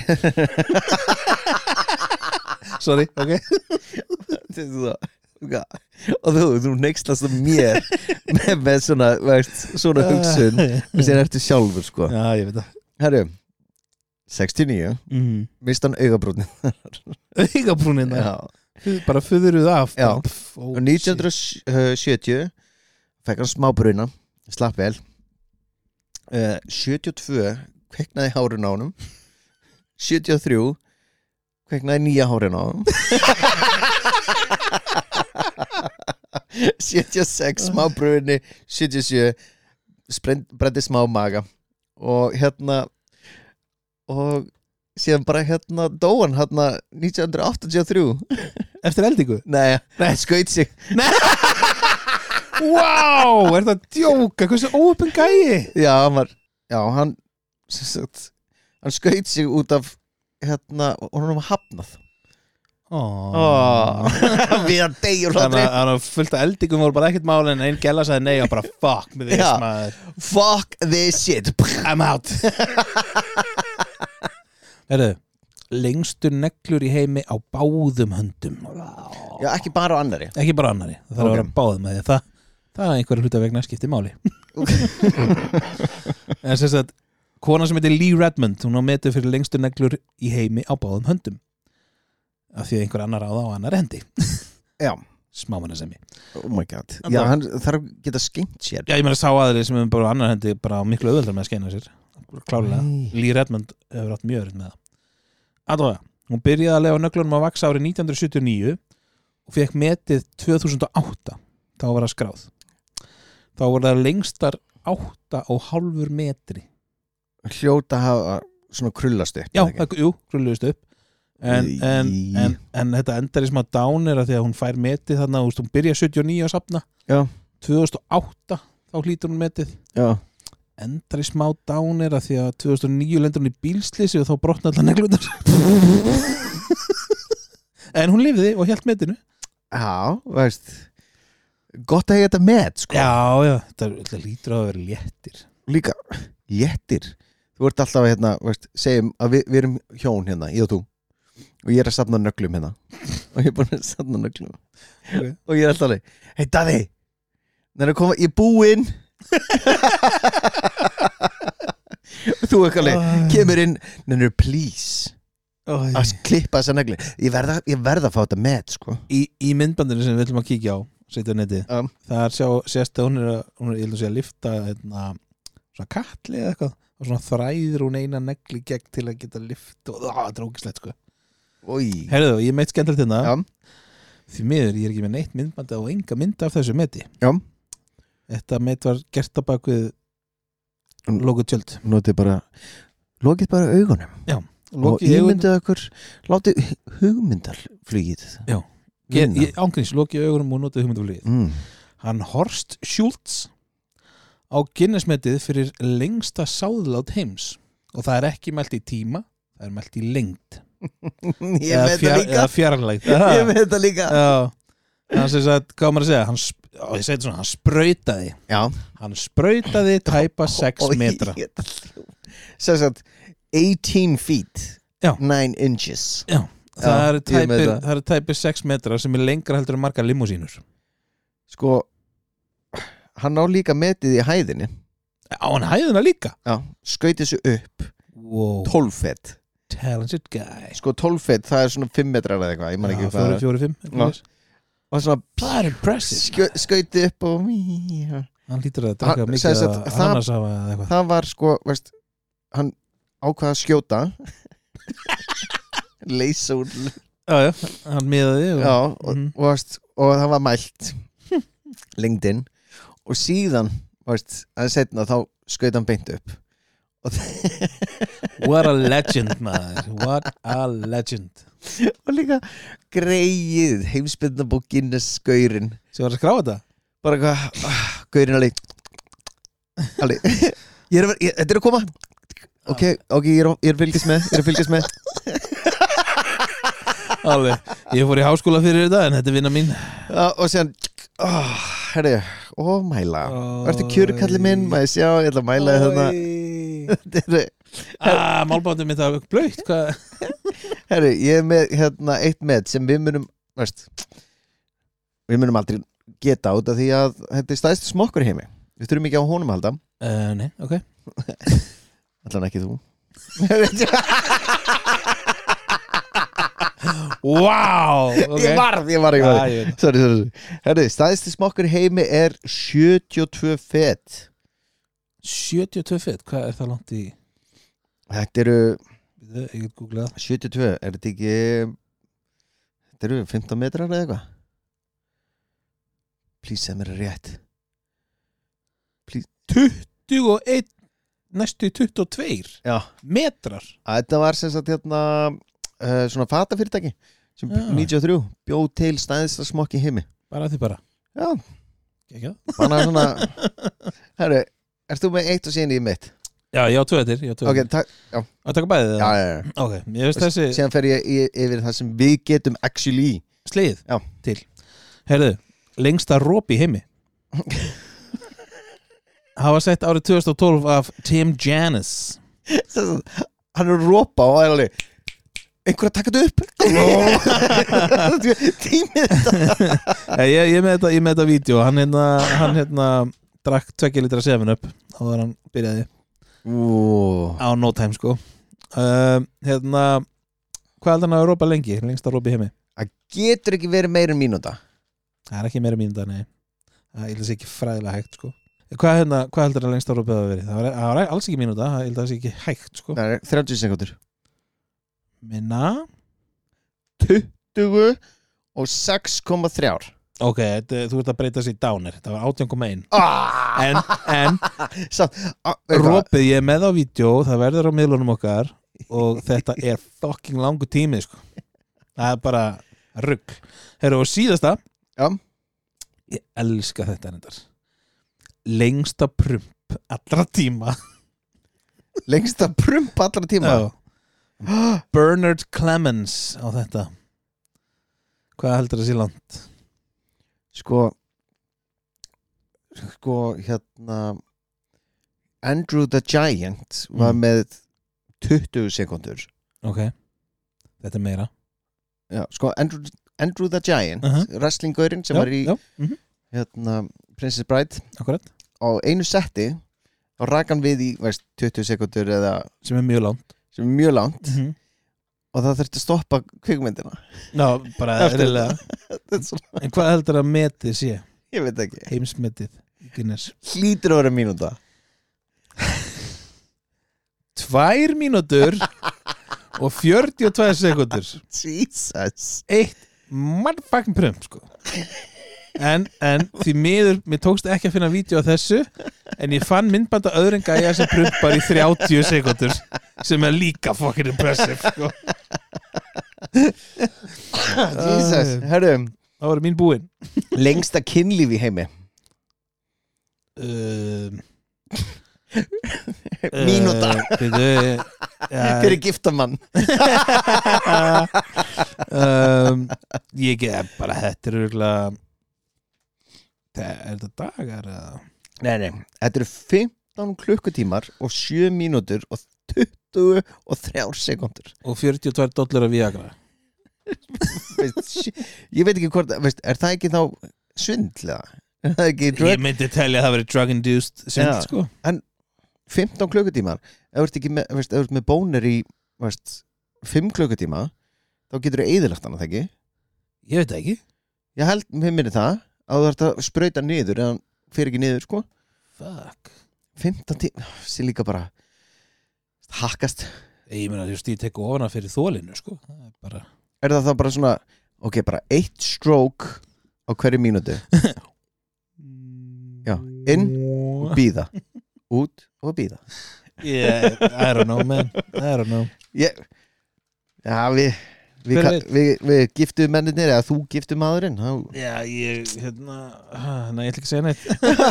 Sorry, ok og þú nexlast á mér með svona, svona hugsun og sér ertu sjálfur sko. Já, ég veit það Herru, 69 mist hann augabrúnin Augabrúnin bara föðuruð af Já, og 1970 fekk hann smá bruna slapp vel 72 kveiknaði hárun á honum 73 kveiknaði nýja hárun á honum 76 smá bruni 77 brendi smá maga og og síðan bara dóan 1983 Eftir eldingu? Nei, skaut sig Wow, er það djóka? Hversu óöpun gæi? Já, hann skaut sig út af og hann var hafnað við að deyja Þannig að fullt af eldingum voru bara ekkert máli en einn gæla sagði nei og bara fuck með this maður Fuck this shit I'm out Herðu, lengstu neglur í heimi á báðum höndum Já, ekki bara á annari Ekki bara annari, það þarf að vera báðum með því það er einhverju hluta vegna skipti máli En sem sagt kona sem heitir Lee Redmond hún á metið fyrir lengstu neglur í heimi á báðum höndum af því að einhver annar á það á annar hendi Já Smámannasemi Oh my god Já, hann þarf að geta skengt sér Já, ég meina sá aðri sem er bara á annar hendi bara miklu auðveldar með að skeina sér klárlega, Lee Redmond hefur átt mjög öðrugt með það Aðra, hún byrjaði að lefa nöglunum að vaksa árið 1979 og fekk metið 2008 þá var það skráð þá voru það lengstar 8,5 metri Hljóta hafa svona krullast upp Já, krullust upp en þetta endar í smá dánir að því að hún fær metið þarna hún byrjaði 79 að safna Já. 2008 þá hlýtur hún metið Já. Endar í smá dánir að því að 2009 lendur hún í bílslýsi og þá brotna allar neglunar en hún lifði og hélt metinu Já, veist gott að þetta met sko. Já, þetta lítur að vera léttir Líka, léttir Þú ert alltaf veist, segjum að við erum hjón ég og þú og ég er að safna nöglum og ég er búin að safna nöglum og ég er alltaf alveg Hei Daði, ég er búinn Þú ekki kemur inn please að klippa þessa negli ég verð að fá þetta með sko. í myndbandinu sem við ætlum að kíkja á setja á neti þar sést að hún er ég held að segja að lifta svona katli eða eitthvað og svona þræðir hún eina negli gegn til að geta lift og það er ógislegt sko. Herðu, ég meitt skemmtilegt því miður ég er ekki með neitt myndbandi og enga mynd af þessu meti Já. Þetta met var gert á bak við logutjöld Lokið bara augunum Já, og ímyndið okkur látið hugmyndarflugið Já, ángríns lokið augunum og notið hugmyndarflugið Hann Horst Schultz á Guinness-metið fyrir lengsta sáðlát heims og það er ekki mælt í tíma það er mælt í lengd eða fjarlægð Ég veit það líka hann sem sagt, hvað maður að segja ég segi svona, hann sprautaði tæpa 6 metra sem sagt 18 feet Já. 9 inches Já, það eru tæpir 6 metra sem er lengra heldur en margar limúsínur sko hann á líka metið í hæðinni á hann hæðina líka skaut þessu upp 12 fett talented guy sko 12 fett, það er svona 5 metrar eða eitthvað, ég man ekki hvað 4-5 og svona það er impressive skauti upp og hann lítur að drakka mikið að annarsafa eða eitthvað það var sko, veist hann ákvað að skjóta leysa úr já, hann miðaði og það var mælt lengdin og síðan, veist, að setna þá skaut hann beint upp What a legend maður What a legend og líka greið heimsbyrnabók Guinness gaurinn sem var að skráa þetta bara eitthvað gaurinn alveg þetta er að koma ok, ég er að fylgjast með alveg, ég fór í háskóla fyrir þetta en þetta er vinna mín og séðan herri, mæla verður kjörkallið minn, maður sjá, ég ætla að mæla þarna Málbándum mitt að blöytt, hvað? Herri, ég með eitt met sem við munum aldrei geta út af því að þetta stæðst smokkur í heimi. Við þurfum ekki á honum að halda. Nei, ok. Allan ekki þú. Wow, okay. Ég var Sorry. Herri, stæðst smokkur í heimi 72 fet. 72 fet, hvað það langt í? Þetta eru ég get googlað 72, þetta ekki þetta eru 15 metrar eða eitthvað? Please, sem rétt. Please. 21, næstu 22 Já. Metrar. Þetta var sem sagt svona fatafyrirtæki sem 93 bjóð til stæðsta smokk í heimi. Bara því bara. Já. Ekki. Bara svona herru, erst þú með eitt og síðan í mitt? Já, ég á 2 eftir. Ok, takk. Já. Að taka bæðið? Já. Ok, ég veist þessi. Síðan fer ég yfir það sem við getum actually slegið Já. Til. Herðu, lengsta róp í heimi. Hafa sett árið 2012 af Tim Janis. Hann rópa og alveg einhver að taka þetta upp. Tímið þetta. Ég með þetta vídeo. Hann drakk 2 litra 7-up og þar hann byrjaði á no time sko. Hvað heldur hann að rópa lengi? Lengsta róp í heimi? Það getur ekki verið meira en mínúta. Það er ekki meira mínúta, nei. Það er ekki fræðilega hægt sko. Hvað heldur hann lengsta rópið að verið? Það var alls ekki mínúta. Það er ekki hægt sko. Það er 30 sekundur. Minna 20 og 6,3. Ok, þú ert að breyta sér í dánir. Það var 18,1 En rópið ég með á vídeo. Það verður á miðlunum okkar og þetta er fucking langu tími sko. Það er bara rugl. Herru, og síðasta. Já. Ég elska þetta endar. Lengsta prump allra tíma. Lengsta prump allra tíma? Já. Bernard Clemens á þetta. Hvað heldur það sé langt? Sko Andrew the Giant var með 20 sekundur. Ok, þetta er meira. Já, sko Andrew the Giant wrestling-gaurinn sem var í Princess Bride. Akkurat. Á einu setti þá rak hann við í 20 sekundur eða sem er mjög langt. Og það þurfti að stoppa kvikmyndina. Já, bara eðlilega. En hvað heldur að metið sé? Ég veit ekki. Heimsmetið Guinness. Hlýtur að vera mínúta. 2 mínútur og 42 sekundur. Jesus. 1 motherfucking prump sko. En því miður, mér tókst ekki að finna vídeo af þessu, en ég fann myndbanda öðrum gæja sem prumpar í 30 sekundur sem er líka fucking impressive sko. Jesus, hörru. Það var mín búinn. Lengsta kynlíf í heimi. Mínúta. Fyrir giftamann. Ég get bara þetta er örugglega. Er þetta dagar eða? Nei, þetta eru 15 klukkutímar og 7 mínútur og 23 sekundur. Og $42 af Viagra. Ég veit ekki hvort, er það ekki þá svindlega? Er það ekki drug? Ég myndi telja að það verið drug-induced svindl sko. En 15 klukkutímar, ef þú ert ekki með, ef þú ert með bónir í 5 klukkutíma, þá getur þú eyðilagt hana, það ekki? Ég veit ekki. Ég held með minni það að þú ert að sprauta niður en hann fer ekki niður sko. Fuck. 15 tíma, það líka bara hakkast. Ég meina þú stíð teku ofana fyrir þólinu sko. Það er bara. Er það þá bara svona, ok, bara 1 stroke á hverju mínútu? Já, inn og býða, út og býða. Yeah, I don't know man, I don't know. Já, við giftum mennirnir eða þú giftum maðurinn. Já, ég nei, ég ætla ekki að segja neitt.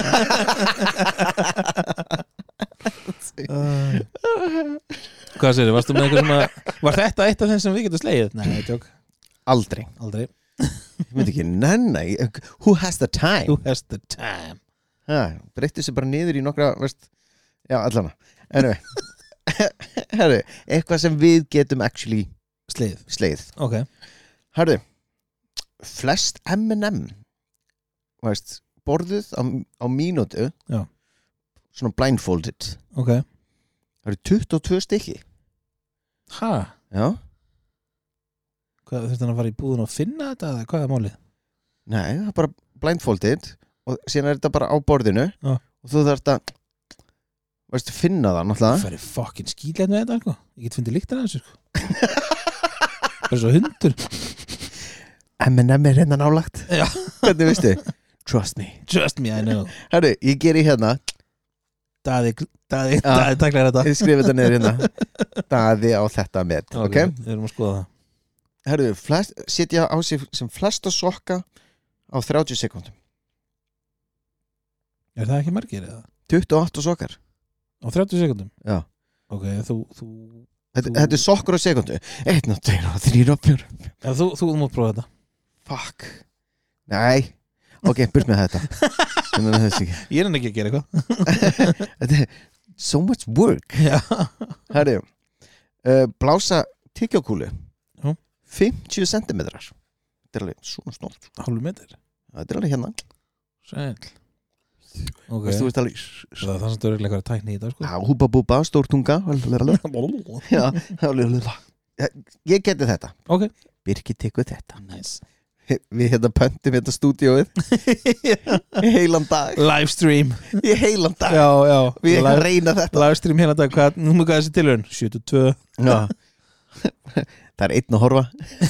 Hvað segir þið? Varstu með eitthvað sem að var þetta eitt af þeim sem við getum slegið? Nei, tjók. Aldrei. Ég myndi ekki, nei, who has the time? Who has the time? Breyttu sér bara niður í nokkra, já, allana. Anyway. Herru, eitthvað sem við getum actually sleið. Ok. Herru, flest M&M veist, borðuð á mínútu. Já. Svona blindfolded. Ok. Það eru 22 stykki. Ha? Já. Hvað, þurfti hann að fara í búðun og finna þetta eða hvað er málið? Nei, það er bara blindfolded og síðan er þetta bara á borðinu. Já. Og þú þarft að veist, finna það náttúrulega. Það færi fucking skýrlega með þetta, sko. Ég get fundið líktan af þessu, sko. Bara svo hundur. M&M er hérna nálagt. Já. Hvernig veistu? Trust me, I know. Herru, ég geri hérna Daði taklar þetta. Ég skrifa þetta niður hérna. Daði á þetta með, ok? Við erum að skoða það. Herru, setja á sig sem flesta sokka á 30 sekúndum. Er það ekki margir eða? 28 sokkar. Á 30 sekundum? Já. Ok, Þetta er sokkur á sekundu. 1, 2, 3, 4. Já, þú mútt prófa þetta. Fuck. Nei. Ok, burt með þetta. Ég er ekki að gera eitthvað. Þetta er so much work. Já. Herru, blása tyggjókúlu. Já. 50 cm. Þetta er alveg svona snort. Hálfur metr. Þetta er alveg hérna. Sæl. Ok. Veistu, þú veist alveg. Það er það sem þú eitthvað tækni í þetta, sko. Já, húpa búpa, stór tunga. Já, ég geti þetta. Ok. Birkir tekur þetta. Nice. Við hérna pöntum þetta stúdíóið í heilan dag. Livestream. Í heilan dag. Já. Við reyna þetta. Livestream hérna dag. Nú með hvað þessi tilhörun? 72. Já. Það er einn að horfa.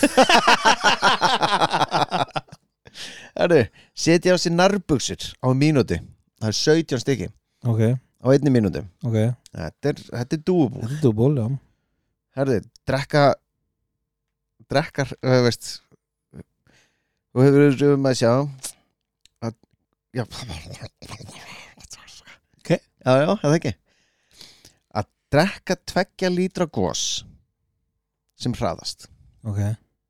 Herru, setja á sér nærbuxur á mínútu. Það er 17 stykki. Ok. Á einni mínútu. Ok. Þetta er doable. Þetta er doable, já. Herru, drekka veist, þú hefur að sjá að, já. Ok. Já, það ekki. Að drekka 2 lítra gos sem hraðast. Ok.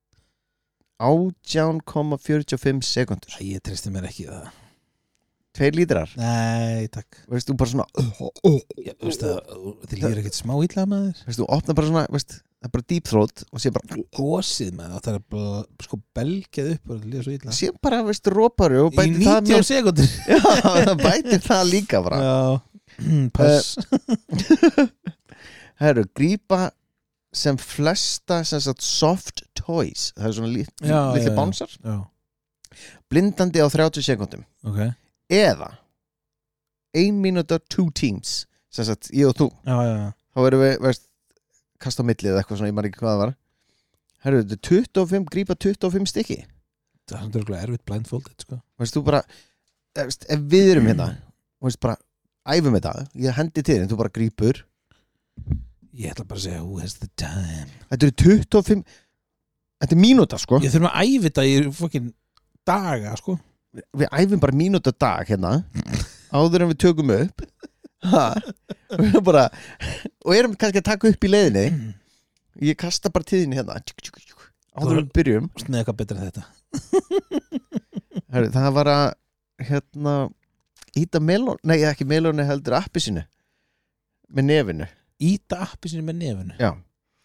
18,45 sekundur. Ég treysti mér ekki í það. 2 lítrar. Nei, takk. Veist, þú bara svona Ég, veist það, þið líður ekkert smá illa með þér. Veist, þú opnar bara svona, veist, það er bara deep throat og sé bara Gósið með það, það er bara sko belgjað upp og það líður svo illa. sé bara, veist, róparu og Í bæti það 19 sekundur. Já, það bæti það líka bara. Já, pass. Herru, grípa sem flesta sem sagt soft toys. Það er svona litli bánsar. Já. Blindandi á 30 sekundum. Ok. Eða 1 mínúta 2 teams. Sem sagt, ég og þú. Já. Þá erum við, veist, kasta á milli eða eitthvað svona, ég maður ekki hvað það var. Herru, þetta er 25, grípa 25 stykki. Það er svona erfitt blindfolded, sko. Veist, þú bara, veist, ef við erum hérna, veist, bara æfum þetta, ég hendi til þín, þú bara grípur. Ég ætla bara að segja, who has the time? Þetta eru 25, þetta er mínúta, sko. Ég þurfum að æfa þetta í fokkin daga, sko. Við æfum bara mínúta dag hérna, áður en við tökum upp. Og við erum bara, og erum kannski að taka upp í leiðinni. Ég kasta bara til þín hérna, áður en við byrjum. Snið eitthvað betra en þetta. Herru, það var að, hérna, íta melón, nei ekki melóni heldur appisinu, með nefinu. Íta appisinu með nefinu? Já.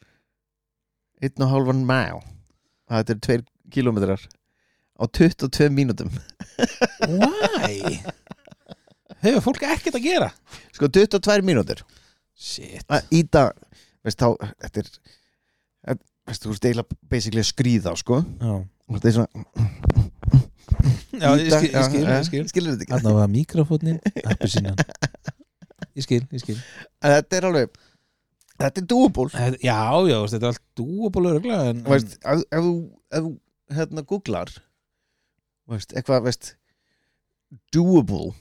1,5 mile. Það er 2 kilometrar á 22 mínútum. Why? Hefur fólk ekkert að gera? Sko 22 mínútur. Shit. Að íta, veist þá, þetta er, veist þú eiginlega basically að skríða, sko. Já. Og þetta er svona Já, ég skil. Skilur þetta ekki? Þarna var mikrofónnin, appisinan. Ég skil. En þetta er alveg, þetta er doable. Já, þetta er allt doable örgulega. Veist, ef þú hérna googlar, veist, eitthvað, veist, doable,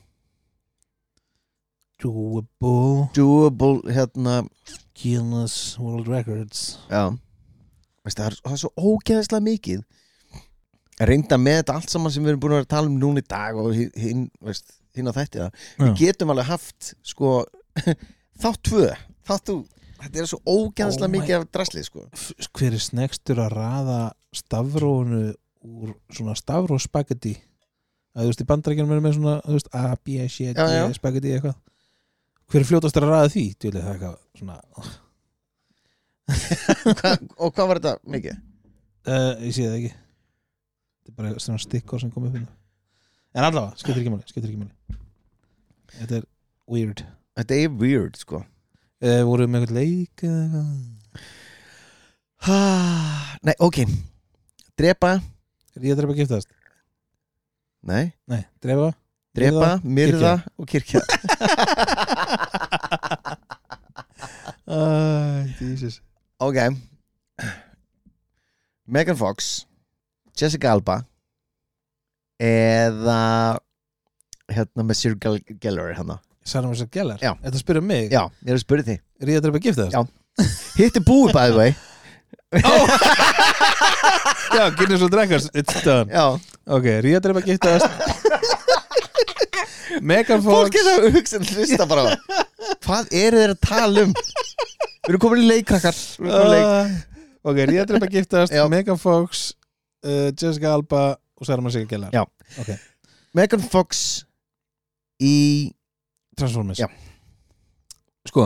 hérna, Guinness World Records. já, veist, það er svo ógeðslega mikið. Reynda með þetta allt saman sem við erum búin að vera að tala um núna í dag og hinn á þetta. Við getum alveg haft, sko, þátt 2, þetta er svo ógeðslega mikið af draslið, sko. Hver er snegstur að raða stafrónu úr svona stafróspagetti? Þú veist, í Bandaríkjunum erum með svona, þú veist, A, B, C, D, spagetti eitthvað. Hver er fljótast að ræða því? Djúlega, það er eitthvað svona Og hvað var þetta mikið? Ég sé það ekki. Þetta er bara svona stikkor sem kom upp hérna. En allavega, skiptir ekki máli. Þetta er weird. Þetta er weird, sko. Voru með eitthvað leik eða eitthvað? Nei, ok. Drepa. Er ég að drepa giftast? Nei, drepa, myrða og kirkja. Jesus. Ok. Megan Fox, Jessica Alba eða hérna með Sir Gellar hérna. Sarah Michelle Gellar? Já. Þetta spyrir mig? Já, ég er að spyrja þig. Er ég að drepa giftast? Já. Hitt er búið by the way. Já, Guinness og Dragons, it's done. Já. Ok, er ég að drepa giftast? Megan Fox. Fólk er að hugsa hlusta bara. Hvað eru þeir að tala um? Við erum komin í leikkrakkar. Ok, er ég að drepa giftast? Já. Megan Fox, Jessica Alba og Sarah Michelle Gellar. Já. Ok. Megan Fox í Transformers. Já. Sko.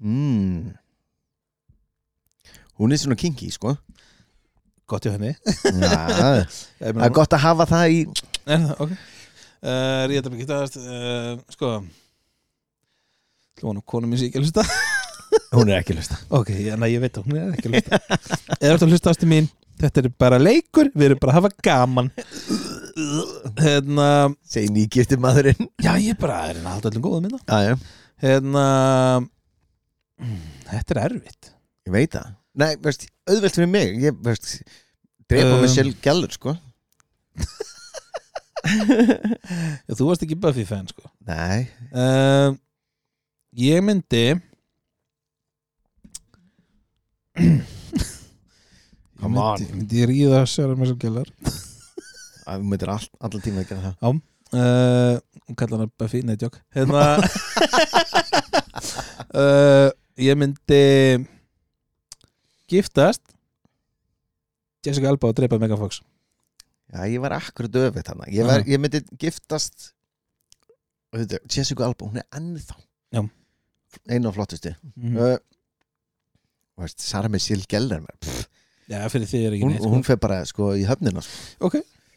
Hún er svona kinky, sko. Gott hjá henni. Já, það er gott að hafa það í. Ok. Er ég að drepa giftast? Sko. Hljóðan og konu mín sé ekki að hlusta. Hún er ekki að hlusta. Ok, ég veit að hún er ekki að hlusta. Eða þú hlusta ástu mín, þetta er bara leikur, við erum bara að hafa gaman. Segir nýgifti maðurinn. Já, ég bara er að halda öllum góðum minna. Já. Þetta er erfitt. Ég veit það. Nei, veist, auðvelt fyrir mig. Ég, veist, drepa mig sjálf gælur, sko. Já, þú varst ekki Buffy fan, sko. Nei. Ég myndi Come on. Ég myndi ríða Sarah Michelle Gellar. Þú myndir allan tíma að gera það. Já. Hún kallar hana Buffy, nei, djók. Ég myndi giftast Jessica Alba og drepa Megan Fox. Já, ég var akkurat öfitt hana. Ég myndi giftast Jessica Alba, hún er ennþá. Já. Einu af flottustu. Sarah Michelle Gellar. Já, fyrir því er ekki neitt. Hún fer bara, sko, í höfnina, sko. Ok.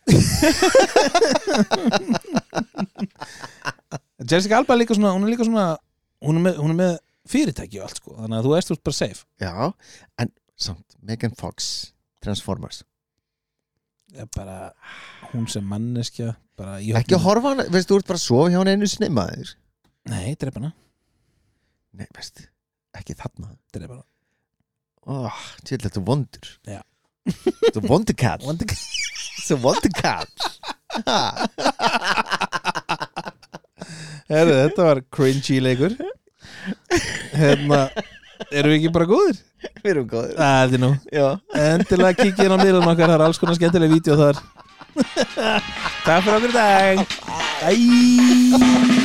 Jessica Alba er líka svona, hún er með fyrirtæki og allt, sko. Þannig að þú ert bara safe. Já, en samt Megan Fox, Transformers. Já, bara hún sem manneskja bara ekki að horfa hana, veist, þú ert bara að sofa hjá hana einu sinni, maður. Nei, drepa hana. Nei, veist, ekki þarna. Drepa hana. Þetta er vondur. Já. Þetta er vondurkall. Þetta er vondurkall. Þetta var cringy leikur. Erum við ekki bara góðir? Við erum góðir. Það er nú. Já. Endilega kikið inn á miðlunum okkar, það er alls konar skemmtileg vídeo þar. Takk fyrir okkur í dag. Bye.